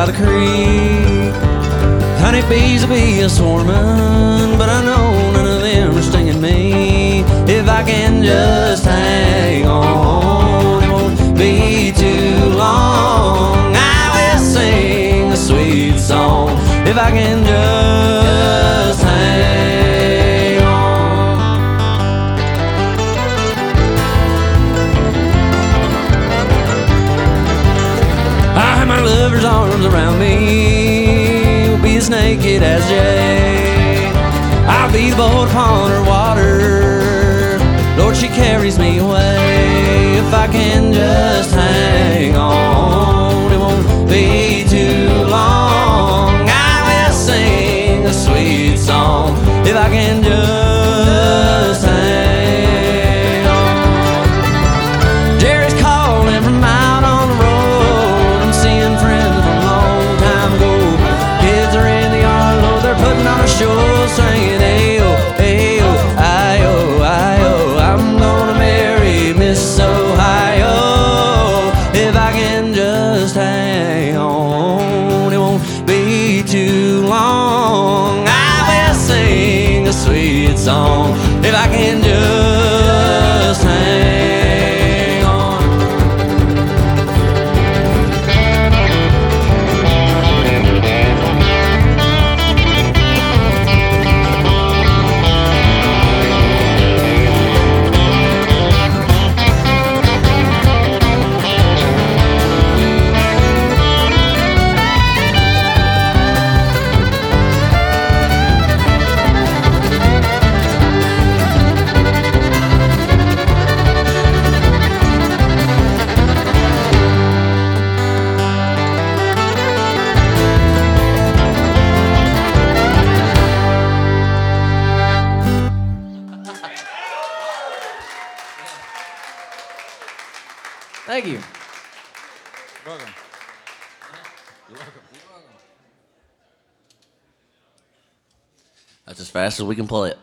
by the creek. Honeybees will be a swarming, but I know none of them are stinging me. If I can just hang on, it won't be too long. I will sing a sweet song if I can just hang on. I have my lover's arms around me, will be as naked as Jay. I'll be the boat upon her water, Lord, she carries me away. If I can just hang on, it won't be too long. I will sing a sweet song if I can just hang on. Jerry's calling from out on the road. I'm seeing friends from a long time ago. Kids are in the yard, Lord, they're putting on a show, singing ayo, ayo, ayo, ayo. I'm gonna marry Miss Ohio. If I can just hang on, it won't be too long. I will sing a sweet song if I can just hang on. Thank you. Welcome. That's as fast as we can play it.